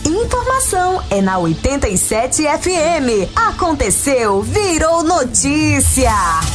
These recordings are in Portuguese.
Informação é na 87 FM. Aconteceu, virou notícia.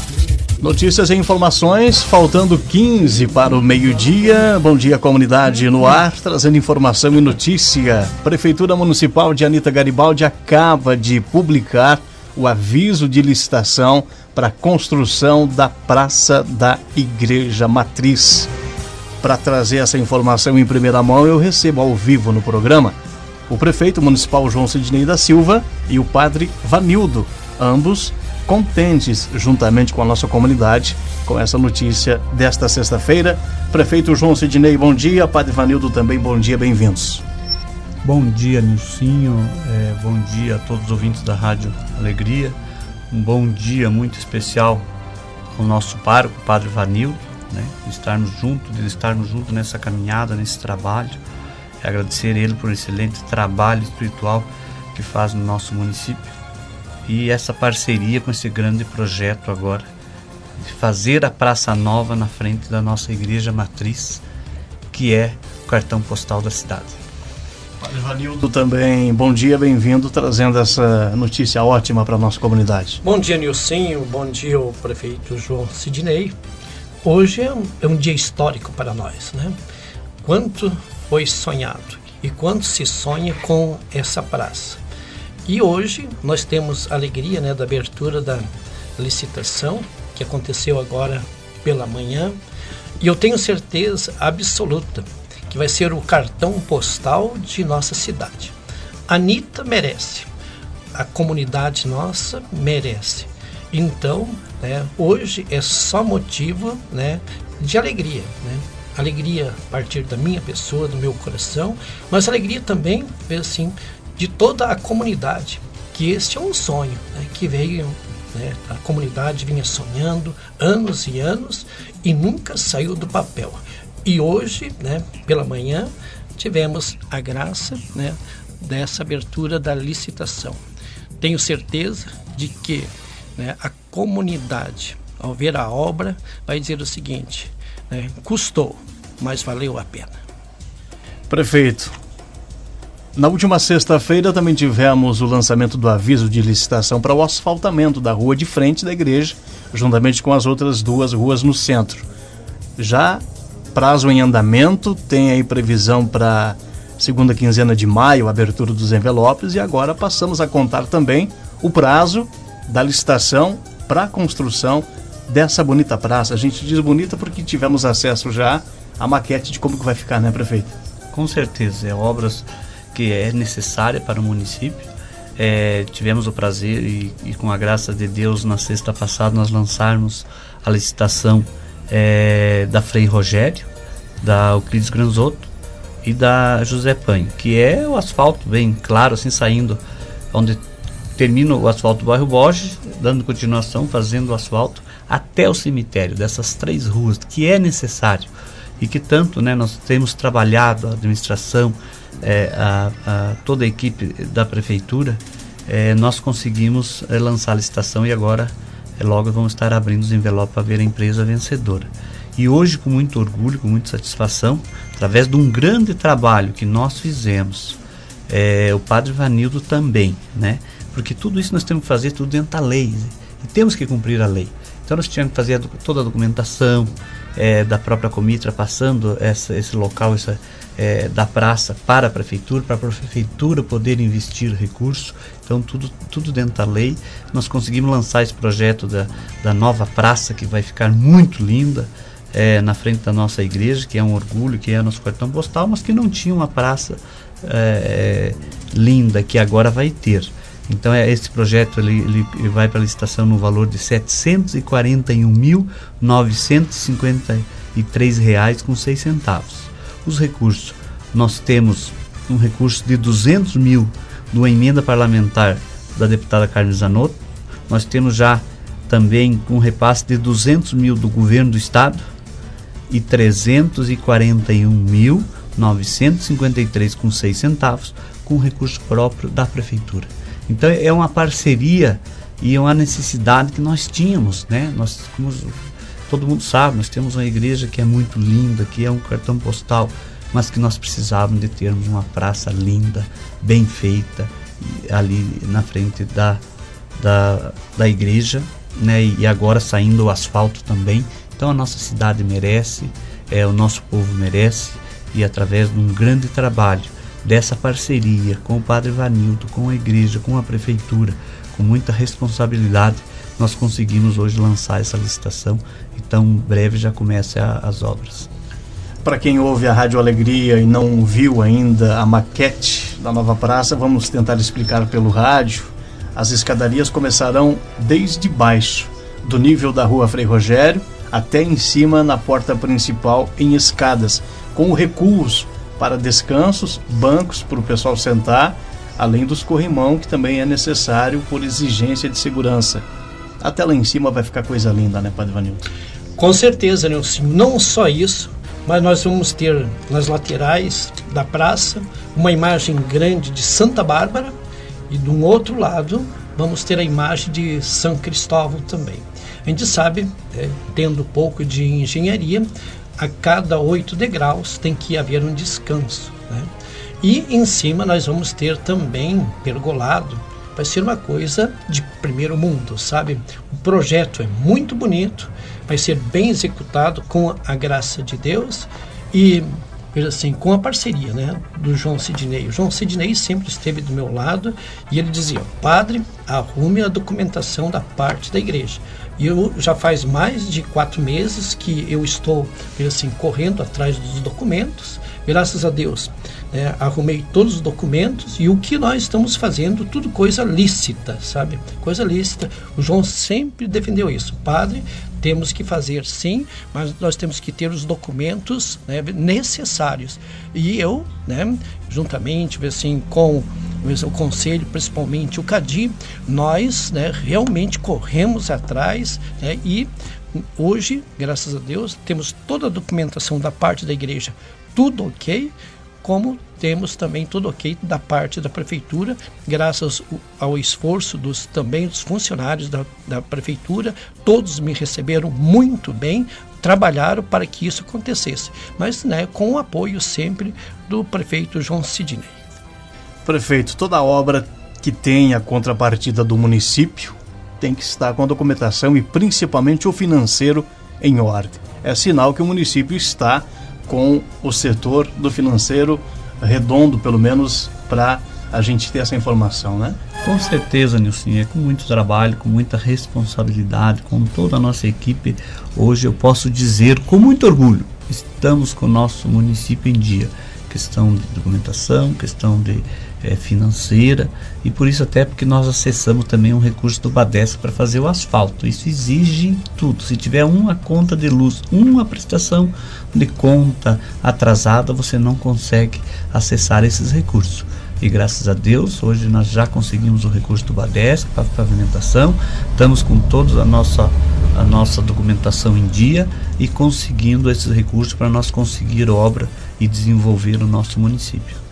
Notícias e informações, faltando 15 para o meio-dia. Bom dia, comunidade no ar, trazendo informação e notícia. Prefeitura Municipal de Anita Garibaldi acaba de publicar o aviso de licitação para a construção da Praça da Igreja Matriz. Para trazer essa informação em primeira mão, eu recebo ao vivo no programa o prefeito municipal João Sidnei da Silva e o padre Vanildo, ambos contentes, juntamente com a nossa comunidade, com essa notícia desta sexta-feira. Prefeito João Sidnei, bom dia. Padre Vanildo também, bom dia, bem-vindos. Bom dia, Nilcinho. Bom dia a todos os ouvintes da Rádio Alegria. Um bom dia muito especial ao nosso pároco, Padre Vanildo, né? De estarmos juntos nessa caminhada, nesse trabalho. Agradecer ele por um excelente trabalho espiritual que faz no nosso município. E essa parceria com esse grande projeto agora, de fazer a Praça Nova na frente da nossa Igreja Matriz, que é o cartão postal da cidade. Padre Vanildo também, bom dia, bem-vindo, trazendo essa notícia ótima para a nossa comunidade. Bom dia, Nilcinho, bom dia ao prefeito João Sidnei. Hoje é um dia histórico para nós, né? Quanto foi sonhado e quanto se sonha com essa praça. E hoje nós temos a alegria, né, da abertura da licitação, que aconteceu agora pela manhã, e eu tenho certeza absoluta que vai ser o cartão postal de nossa cidade. Anita merece, a comunidade nossa merece. Então, né, hoje é só motivo, né, de alegria, né? Alegria a partir da minha pessoa, do meu coração, mas alegria também, assim, de toda a comunidade, que este é um sonho, né, que veio, né, a comunidade vinha sonhando anos e anos e nunca saiu do papel. E hoje, né, pela manhã, tivemos a graça, né, dessa abertura da licitação. Tenho certeza de que, né, a comunidade, ao ver a obra, vai dizer o seguinte, né, custou, mas valeu a pena. Prefeito, na última sexta-feira também tivemos o lançamento do aviso de licitação para o asfaltamento da rua de frente da igreja, juntamente com as outras duas ruas no centro. Já prazo em andamento, tem aí previsão para segunda quinzena de maio, a abertura dos envelopes, e agora passamos a contar também o prazo da licitação para a construção dessa bonita praça. A gente diz bonita porque tivemos acesso já à maquete de como que vai ficar, né, prefeito? Com certeza, obras que é necessária para o município. Tivemos o prazer e com a graça de Deus, na sexta passada nós lançarmos a licitação da Frei Rogério, da Euclides Granzotto e da José Panho, que é o asfalto bem claro, assim, saindo onde termina o asfalto do bairro Borges, dando continuação, fazendo o asfalto até o cemitério, dessas 3 ruas, que é necessário e que tanto, né, nós temos trabalhado, a administração, toda a equipe da prefeitura, nós conseguimos lançar a licitação e agora logo vamos estar abrindo os envelopes para ver a empresa vencedora. E hoje, com muito orgulho, com muita satisfação, através de um grande trabalho que nós fizemos, o Padre Vanildo também, né? Porque tudo isso nós temos que fazer tudo dentro da lei, e temos que cumprir a lei. Então nós tínhamos que fazer toda a documentação da própria Comitra, passando esse local da praça para a prefeitura poder investir recursos. Então tudo dentro da lei. Nós conseguimos lançar esse projeto da nova praça, que vai ficar muito linda, na frente da nossa igreja, que é um orgulho, que é nosso cartão postal, mas que não tinha uma praça linda, que agora vai ter. Então esse projeto ele vai para a licitação no valor de R$ 741.953,06. Os recursos, nós temos um recurso de 200 mil numa emenda parlamentar da deputada Carmen Zanotto. Nós temos já também um repasse de 200 mil do governo do estado e 341.953,06 com recurso próprio da prefeitura. Então é uma parceria e é uma necessidade que nós tínhamos, né? Nós, como todo mundo sabe, nós temos uma igreja que é muito linda, que é um cartão postal mas que nós precisávamos de termos uma praça linda, bem feita, ali na frente da igreja, né? E agora saindo o asfalto também. Então a nossa cidade merece, o nosso povo merece, e através de um grande trabalho dessa parceria com o Padre Ivanildo, com a igreja, com a prefeitura, com muita responsabilidade, nós conseguimos hoje lançar essa licitação. Então breve já começam as obras. Para quem ouve a Rádio Alegria e não viu ainda a maquete da nova praça, vamos tentar explicar pelo rádio. As escadarias começarão desde baixo, do nível da rua Frei Rogério, até em cima na porta principal em escadas, com recuos para descansos, bancos para o pessoal sentar, além dos corrimão que também é necessário por exigência de segurança. Até lá em cima vai ficar coisa linda, né, Padre Ivanildo? Com certeza, Nilson. Não só isso, mas nós vamos ter nas laterais da praça uma imagem grande de Santa Bárbara, e de um outro lado vamos ter a imagem de São Cristóvão também. A gente sabe, tendo um pouco de engenharia, a cada 8 degraus tem que haver um descanso, né? E em cima nós vamos ter também pergolado. Vai ser uma coisa de primeiro mundo, sabe? O projeto é muito bonito, vai ser bem executado com a graça de Deus e, assim, com a parceria, né, do João Sidney. O João Sidney sempre esteve do meu lado e ele dizia: padre, arrume a documentação da parte da igreja. E eu já faz mais de 4 meses que eu estou, assim, correndo atrás dos documentos. Graças a Deus, arrumei todos os documentos, e o que nós estamos fazendo, tudo coisa lícita, sabe? Coisa lícita. O João sempre defendeu isso. Padre, temos que fazer sim, mas nós temos que ter os documentos, né, necessários. E eu, né, juntamente, assim, com o conselho, principalmente o CADI, nós, né, realmente corremos atrás, né, e hoje, graças a Deus, temos toda a documentação da parte da igreja, tudo ok, como temos também tudo ok da parte da prefeitura, graças ao esforço também dos funcionários da prefeitura. Todos me receberam muito bem, trabalharam para que isso acontecesse, mas, né, com o apoio sempre do prefeito João Sidney. Prefeito, toda obra que tem a contrapartida do município tem que estar com a documentação e principalmente o financeiro em ordem. É sinal que o município está com o setor do financeiro redondo, pelo menos, para a gente ter essa informação, né? Com certeza, Nilson, é com muito trabalho, com muita responsabilidade, com toda a nossa equipe. Hoje eu posso dizer com muito orgulho, estamos com o nosso município em dia. Questão de documentação, questão de financeira, e por isso até porque nós acessamos também um recurso do Badesc para fazer o asfalto. Isso exige tudo. Se tiver uma conta de luz, uma prestação de conta atrasada, você não consegue acessar esses recursos. E graças a Deus, hoje nós já conseguimos o recurso do Badesc para pavimentação, estamos com toda a nossa documentação em dia e conseguindo esses recursos para nós conseguir obra e desenvolver o nosso município.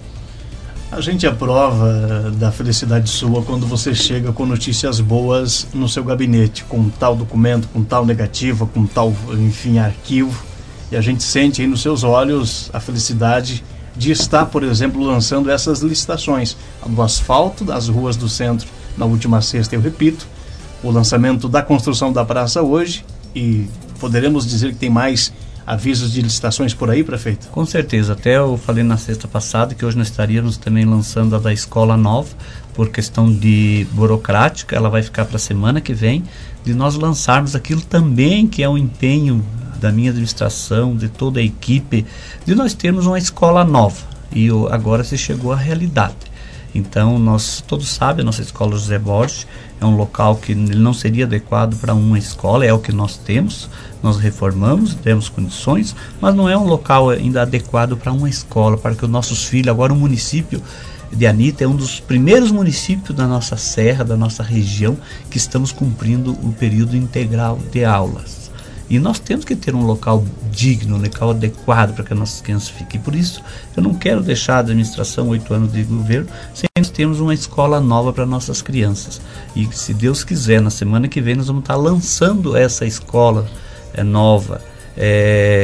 A gente é prova da felicidade sua quando você chega com notícias boas no seu gabinete, com tal documento, com tal negativa, com tal, enfim, arquivo. E a gente sente aí nos seus olhos a felicidade de estar, por exemplo, lançando essas licitações do asfalto das ruas do centro na última sexta, eu repito, o lançamento da construção da praça hoje, e poderemos dizer que tem mais avisos de licitações por aí, prefeito? Com certeza, até eu falei na sexta passada que hoje nós estaríamos também lançando a da escola nova, por questão de burocrática, ela vai ficar para a semana que vem, de nós lançarmos aquilo também que é um empenho da minha administração, de toda a equipe, de nós termos uma escola nova, e agora se chegou à realidade. Então, nós todos sabem, a nossa escola José Borges é um local que não seria adequado para uma escola, é o que nós temos, nós reformamos, temos condições, mas não é um local ainda adequado para uma escola, para que os nossos filhos, agora o município de Anita é um dos primeiros municípios da nossa serra, da nossa região, que estamos cumprindo o período integral de aulas. E nós temos que ter um local digno, um local adequado para que as nossas crianças fiquem. Por isso, eu não quero deixar a administração 8 anos de governo sem nós termos uma escola nova para nossas crianças. E se Deus quiser, na semana que vem nós vamos estar lançando essa escola nova,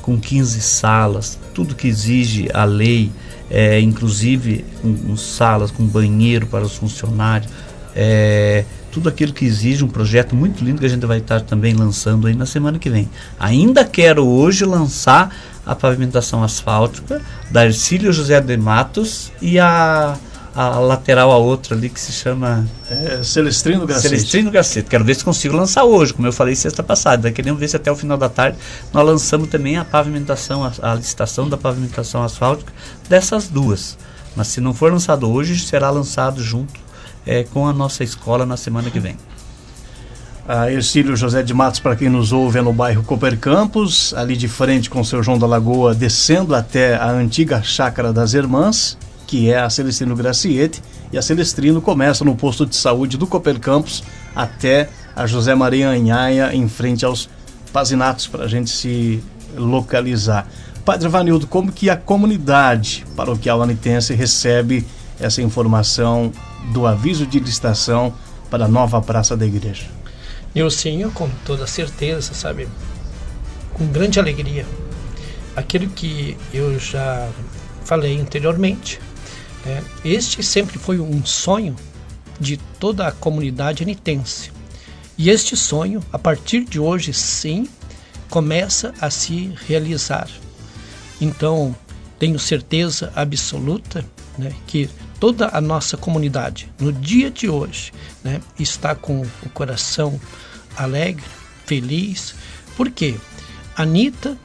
com 15 salas, tudo que exige a lei, inclusive com salas, com banheiro para os funcionários, tudo aquilo que exige um projeto muito lindo que a gente vai estar também lançando aí na semana que vem. Ainda quero hoje lançar a pavimentação asfáltica da Ercílio José de Matos e a lateral, a outra ali que se chama Celestrino Gracete. Quero ver se consigo lançar hoje, como eu falei sexta passada. Queremos ver se até o final da tarde nós lançamos também a pavimentação, a licitação da pavimentação asfáltica dessas duas. Mas se não for lançado hoje, será lançado junto com a nossa escola na semana que vem. A Ercílio José de Matos, para quem nos ouve, é no bairro Cooper Campos, ali de frente com o seu João da Lagoa, descendo até a antiga Chácara das Irmãs, que é a Celestrino Graciete, e a Celestrino começa no posto de saúde do Cooper Campos até a José Maria Anhaia, em frente aos Pazinatos, para a gente se localizar. Padre Vanildo, como que a comunidade paroquial anitense recebe essa informação do aviso de licitação para a nova praça da igreja? Nilcinho, com toda certeza, sabe, com grande alegria. Aquilo que eu já falei anteriormente, este sempre foi um sonho de toda a comunidade anitense. E este sonho, a partir de hoje, sim, começa a se realizar. Então, tenho certeza absoluta, que toda a nossa comunidade, no dia de hoje, está com o coração alegre, feliz. Por quê? Anita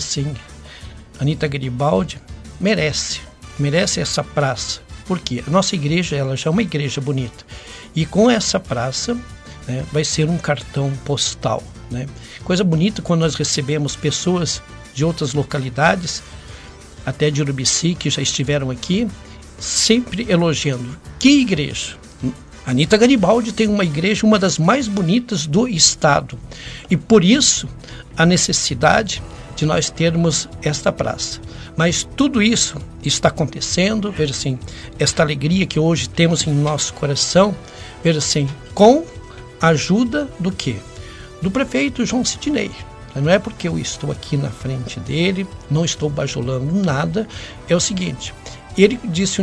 Garibaldi merece essa praça. Porque a nossa igreja, ela já é uma igreja bonita. E com essa praça, vai ser um cartão postal. Coisa bonita quando nós recebemos pessoas de outras localidades, até de Urubici, que já estiveram aqui, sempre elogiando. Que igreja! Anita Garibaldi tem uma igreja, uma das mais bonitas do estado. E por isso, a necessidade de nós termos esta praça. Mas tudo isso está acontecendo, veja assim, esta alegria que hoje temos em nosso coração, veja assim, com a ajuda do quê? Do prefeito João Sidnei. Não é porque eu estou aqui na frente dele, não estou bajulando nada, é o seguinte, ele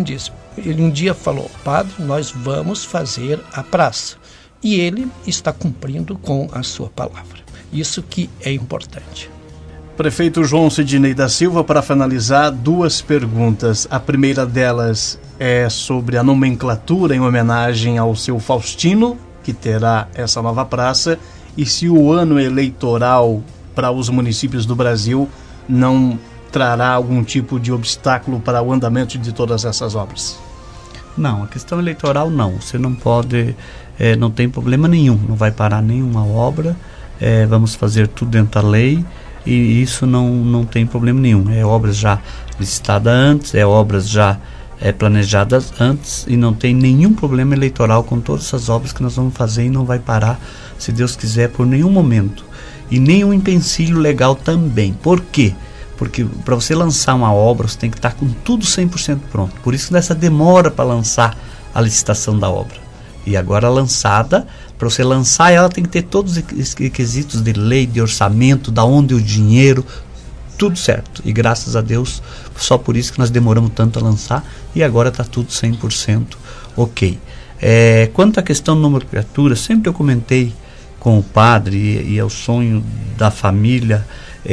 um dia falou, padre, nós vamos fazer a praça. E ele está cumprindo com a sua palavra. Isso que é importante. Prefeito João Sidnei da Silva, para finalizar, duas perguntas. A primeira delas é sobre a nomenclatura em homenagem ao seu Faustino, que terá essa nova praça, e se o ano eleitoral para os municípios do Brasil não trará algum tipo de obstáculo para o andamento de todas essas obras. Não, a questão eleitoral não. Você não pode, não tem problema nenhum, não vai parar nenhuma obra, vamos fazer tudo dentro da lei e isso não tem problema nenhum. É obras já licitadas antes, obras já planejadas antes e não tem nenhum problema eleitoral com todas essas obras que nós vamos fazer e não vai parar, se Deus quiser, por nenhum momento. E nenhum empecilho legal também. Por quê? Porque para você lançar uma obra, você tem que estar com tudo 100% pronto. Por isso nessa demora para lançar a licitação da obra. E agora lançada, para você lançar ela tem que ter todos os requisitos de lei, de orçamento, da onde o dinheiro, tudo certo. E graças a Deus, só por isso que nós demoramos tanto a lançar e agora está tudo 100% ok. Quanto à questão da nomenclatura, sempre eu comentei com o padre e é o sonho da família,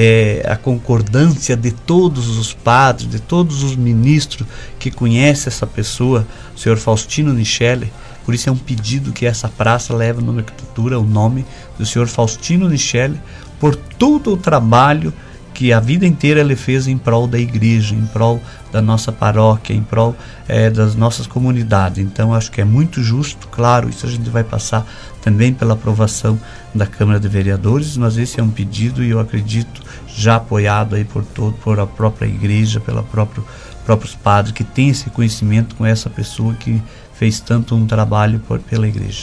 a concordância de todos os padres, de todos os ministros que conhecem essa pessoa, o senhor Faustino Nichelle. Por isso é um pedido que essa praça leve a nomenclatura, o nome do senhor Faustino Nichelle, por todo o trabalho que a vida inteira ele fez em prol da igreja, em prol da nossa paróquia, em prol das nossas comunidades. Então acho que é muito justo, claro, isso a gente vai passar também pela aprovação da Câmara de Vereadores, mas esse é um pedido e eu acredito já apoiado aí por a própria igreja, pelos próprios padres que têm esse conhecimento com essa pessoa que fez tanto um trabalho pela igreja.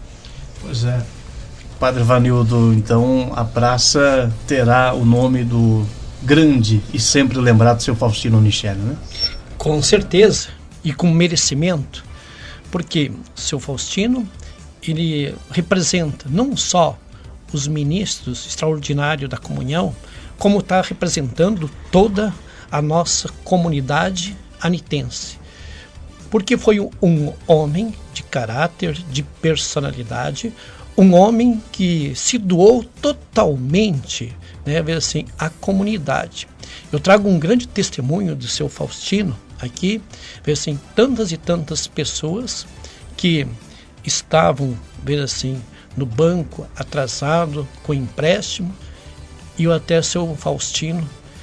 Pois é. Padre Vanildo, então a praça terá o nome do grande e sempre lembrado seu Faustino Nichelle, né? Com certeza e com merecimento, porque seu Faustino, ele representa não só os ministros extraordinários da comunhão, como está representando toda a nossa comunidade anitense. Porque foi um homem de caráter, de personalidade, um homem que se doou totalmente, né, assim, à comunidade. Eu trago um grande testemunho do seu Faustino aqui, assim, tantas e tantas pessoas que estavam, assim, no banco, atrasado, com empréstimo, e até seu Faustino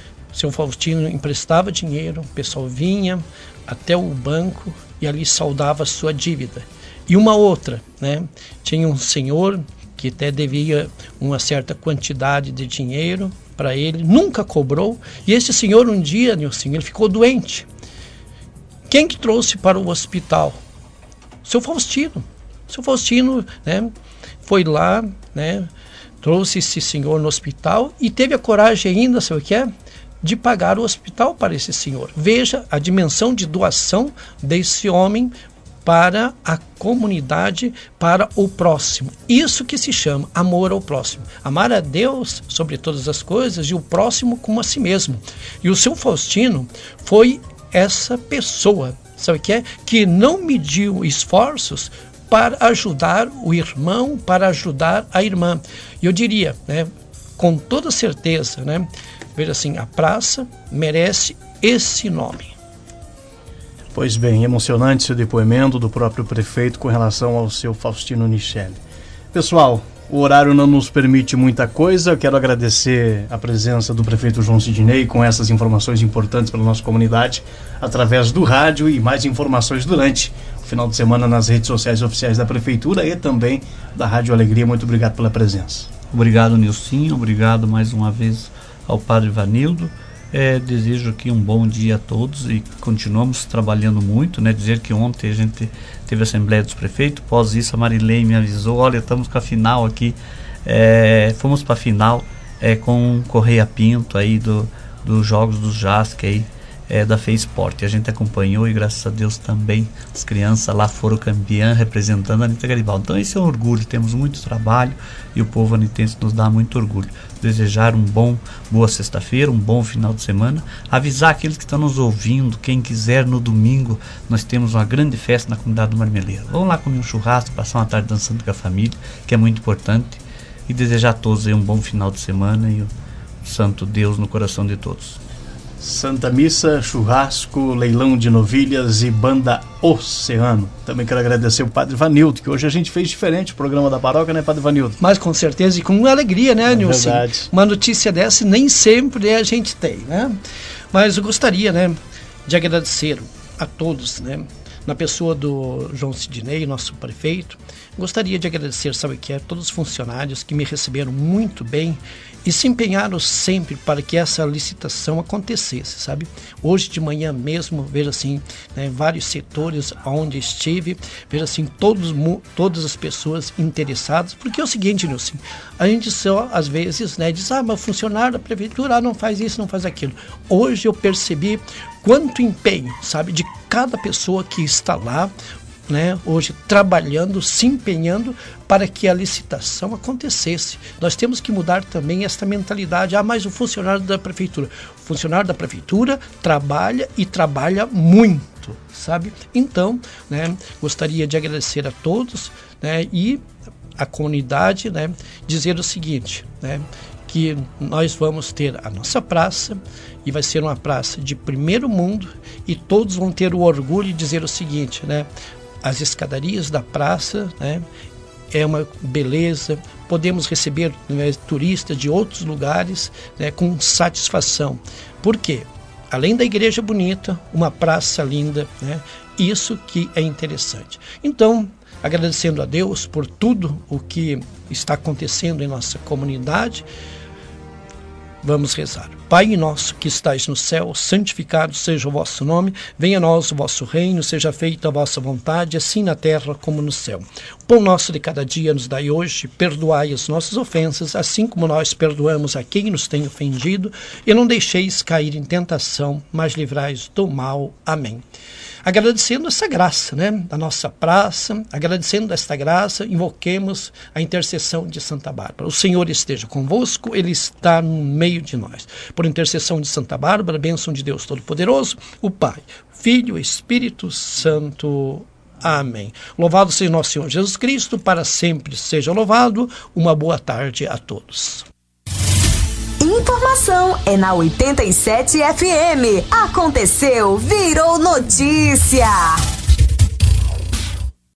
emprestava dinheiro, o pessoal vinha até o banco e ali saldava a sua dívida. E uma outra, né? Tinha um senhor que até devia uma certa quantidade de dinheiro para ele, nunca cobrou, e esse senhor um dia, Nilson, ele ficou doente. Quem que trouxe para o hospital? Seu Faustino. Seu Faustino, né, foi lá, né, trouxe esse senhor no hospital e teve a coragem ainda, sabe o que é? De pagar o hospital para esse senhor. Veja a dimensão de doação desse homem para a comunidade, para o próximo. Isso que se chama amor ao próximo. Amar a Deus sobre todas as coisas e o próximo como a si mesmo. E o seu Faustino foi essa pessoa, sabe o que é? Que não mediu esforços para ajudar o irmão, para ajudar a irmã. E eu diria, né, com toda certeza, né, veja assim, a praça merece esse nome. Pois bem, emocionante seu depoimento do próprio prefeito com relação ao seu Faustino Nichelle. Pessoal, o horário não nos permite muita coisa. Eu quero agradecer a presença do prefeito João Sidnei com essas informações importantes para a nossa comunidade através do rádio e mais informações durante o final de semana nas redes sociais oficiais da prefeitura e também da Rádio Alegria. Muito obrigado pela presença. Obrigado, Nilcinho. Obrigado mais uma vez ao Padre Ivanildo. Desejo aqui um bom dia a todos e continuamos trabalhando muito, né? Dizer que ontem a gente teve a Assembleia dos Prefeitos, após isso a Marilei me avisou, olha, estamos com a final aqui, fomos para a final com Correia Pinto aí dos Jogos do JASC aí, da FEI Sport. A gente acompanhou e graças a Deus também as crianças lá foram campeãs representando a Anita Garibaldi. Então esse é um orgulho, temos muito trabalho e o povo anitense nos dá muito orgulho. Desejar boa sexta-feira, um bom final de semana, avisar aqueles que estão nos ouvindo, quem quiser no domingo nós temos uma grande festa na comunidade do Marmeleiro. Vamos lá comer um churrasco, passar uma tarde dançando com a família, que é muito importante, e desejar a todos aí um bom final de semana e o santo Deus no coração de todos. Santa Missa, churrasco, leilão de novilhas e banda Oceano. Também quero agradecer o Padre Ivanildo, que hoje a gente fez diferente o programa da paróquia, né, Padre Ivanildo? Mas com certeza e com alegria, né, Nilson? Verdade. Uma notícia dessa nem sempre a gente tem, né? Mas eu gostaria, né, de agradecer a todos, né, na pessoa do João Sidnei, nosso prefeito. Gostaria de agradecer, sabe o que é, todos os funcionários que me receberam muito bem e se empenharam sempre para que essa licitação acontecesse, sabe? Hoje de manhã mesmo, veja assim, né, vários setores onde estive, veja assim, todas as pessoas interessadas, porque é o seguinte, Nilson, a gente só, às vezes, né, diz, mas o funcionário da prefeitura não faz isso, não faz aquilo. Hoje eu percebi quanto empenho, sabe, de cada pessoa que está lá, né, hoje trabalhando, se empenhando para que a licitação acontecesse. Nós temos que mudar também esta mentalidade. Mas o funcionário da prefeitura. O funcionário da prefeitura trabalha e trabalha muito, sabe? Então, né, gostaria de agradecer a todos, né, e a comunidade, né, dizer o seguinte, né, que nós vamos ter a nossa praça e vai ser uma praça de primeiro mundo e todos vão ter o orgulho de dizer o seguinte, né, as escadarias da praça, né, é uma beleza, podemos receber, né, turistas de outros lugares, né, com satisfação. Por quê? Além da igreja bonita, uma praça linda, né, isso que é interessante. Então, agradecendo a Deus por tudo o que está acontecendo em nossa comunidade, vamos rezar. Pai nosso que estais no céu, santificado seja o vosso nome, venha a nós o vosso reino, seja feita a vossa vontade, assim na terra como no céu. O pão nosso de cada dia nos dai hoje, perdoai as nossas ofensas, assim como nós perdoamos a quem nos tem ofendido, e não deixeis cair em tentação, mas livrai-nos do mal. Amém. Agradecendo essa graça, né, da nossa praça, agradecendo esta graça, invoquemos a intercessão de Santa Bárbara. O Senhor esteja convosco, Ele está no meio de nós. Por intercessão de Santa Bárbara, bênção de Deus Todo-Poderoso, o Pai, Filho e Espírito Santo. Amém. Louvado seja nosso Senhor Jesus Cristo, para sempre seja louvado. Uma boa tarde a todos. Informação é na 87 FM. Aconteceu, virou notícia.